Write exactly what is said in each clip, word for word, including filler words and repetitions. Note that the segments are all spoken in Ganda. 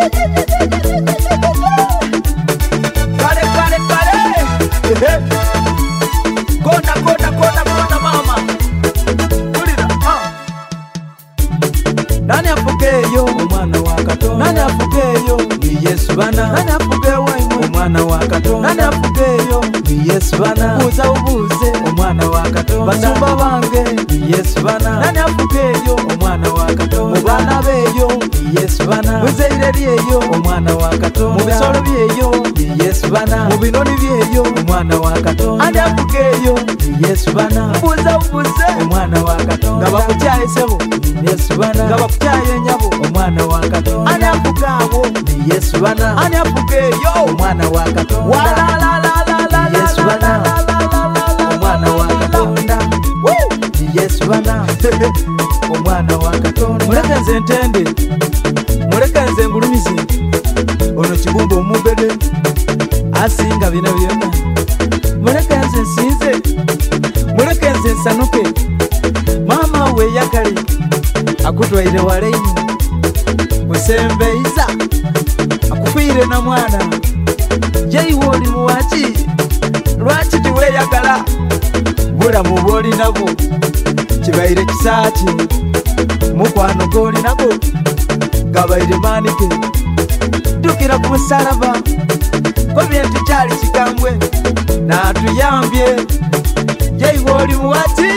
Kale kale kale Kona kona kona kona mama Kulira ah Nani afugeyo omwana wa Katonda Nani afugeyo ni Yesu bana Nani afugeyo omwana wa Katonda Nani afugeyo ni Yesu bana Buza ubuze omwana wa Katonda Basumba bange ni Yesu bana Nani afugeyo omwana wa Katonda Mubana beyo ni Yesu bana Muzeire lyeyo omwana wa Katonda Mubisolo byeyo ni Yesu bana Mubinoni byeyo omwana wa Katonda Nani afugeyo ni Yesu bana Buza ubuze omwana wa Katonda Ngaba kutyaye sebo ni Yesu bana Ngaba kutyaye nyabo omwana wa Katonda Ani afugabo ni Yesu bana Ani afugeyo omwana wa Katonda Wala la la la la la Yesu bana omwana wa Katonda ni Yesu bana omwana wa Katonda Muleke nze ntende Muleke nze ngulumize ono kibumba omugede asinga bino byonna Muleke nze nsinze Muleke nze nsanuke Mama we yakale akutwaire waleini musembeiza akufire na mwana jeiwo oli muwaki lwaki tiweyagala bulamu bwoli nabwo kibaire kisaaki mukwano goli nabwo gabaire manike dukira ku musalaba ko bintu kyali kigambwe natuyambye jeiwo oli muwaki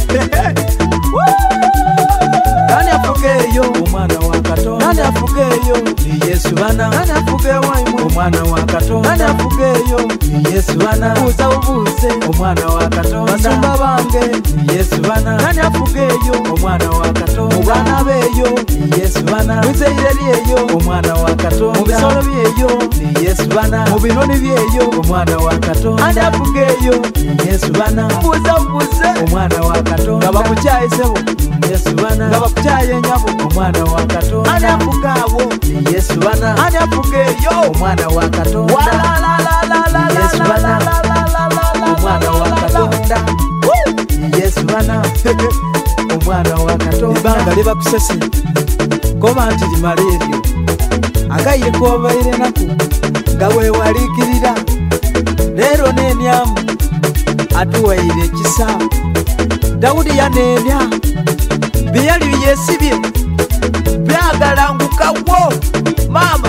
Nani afugeyo omwana wa Katonda Nani afugeyo ni Yesu bana Nani afugeyo omwana wa Katonda Nani afugeyo ni Yesu bana Buza ubuze omwana wa Katonda Basumba bange ni Yesu bana Nani afugeyo omwana wa Katonda Mubana beyo ni Yesu bana Muzeire lyeyo omwana wa Katonda Mubisolo byeyo ni Yesu bana Mubinoni byeyo omwana wa Katonda Nani afugeyo ni Yesu bana Buza ubuze omwana wa Katonda Ngaba kutyaye sebo Yesu bana Ngaba kutyaye nyabo omwana wa Katonda Ani afugabo ni Yesu bana Ani afugeyo omwana wa Katonda Wala la la la la la Yesu bana omwana wa Katonda ni Yesu bana omwana wa Katonda Ibanga liba kusese koba nti limala eryo agaire kobaire naku nga wewalikirira leero nenyamu atuwaire ekisa Dawudi yanenya biyali byesibye byagalangukawo mama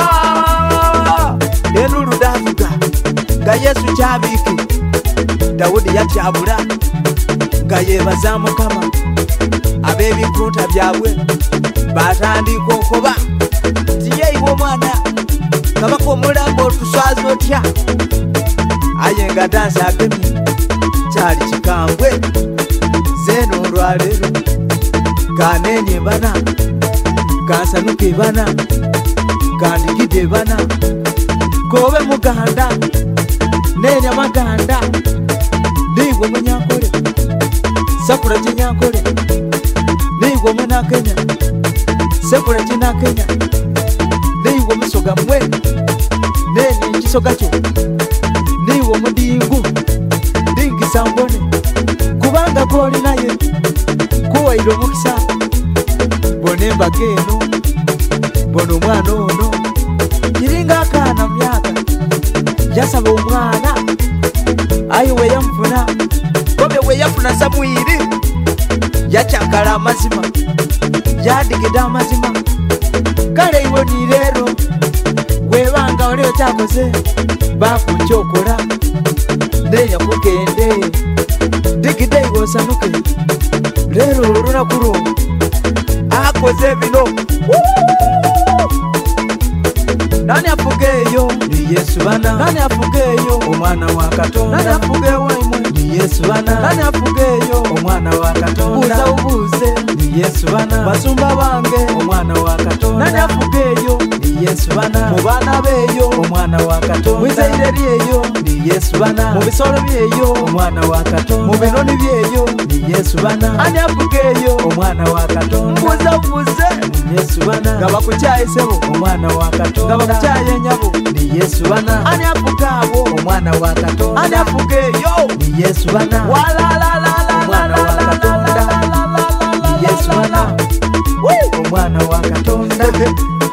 wa enulu davuga nga Yesu kyabiki Dawudi yatyabula nga yebaza Mukama ab'ebikuta byabwe batandika okuba tiyeiwe omwana kabaka omulambo otuswaza otya aye nga dansi agemye kyali kikambwe zeno olwaleero kanenye bana kansanuke bana kandigide bana kobe muganda nenya maganda nigwe munyankole sakura kinyankole nigwe munakenya sakura kinakenya nigwe musoga mwe nenya ekisoga kyo nigwe mudingu dingisa mbone kubanga goli naye kuwaire omukisa bona embaga eno bona omwana ono kiringa akaana myaka yasaba omwana aye weyamufuna kobe weyafuna Samwiri yakyagala amazima yadigide amazima kale iwe ni leero webanga oli otakoze bakukyokola nenya kugende digide iwe osanuke leero olunaku lwo akoze bino Nani afugeyo ni Yesu bana Nani afugeyo omwana wa Katonda Nani afugeyo ni Yesu bana Nani afugeyo omwana wa Katonda Buza ubuze ni Yesu bana Basumba bange omwana wa Katonda Nani afugeyo ni Yesu bana Mubana beyo omwana wa Katonda Muzeire lyeyo ni Yesu bana Mubisolo byeyo omwana wa Katonda Mubinoni byeyo ni Yesu bana Ani afugeyo omwana wa Katonda Buza ubuze ni Yesu bana Ngaba kutyaye sebo omwana wa Katonda Ngaba kutyaye nyabo ni Yesu bana Ani afugabo omwana wa Katonda Ani afugeyo ni Yesu bana Wala la la la omwana wa Katonda ni Yesu bana omwana wa Katonda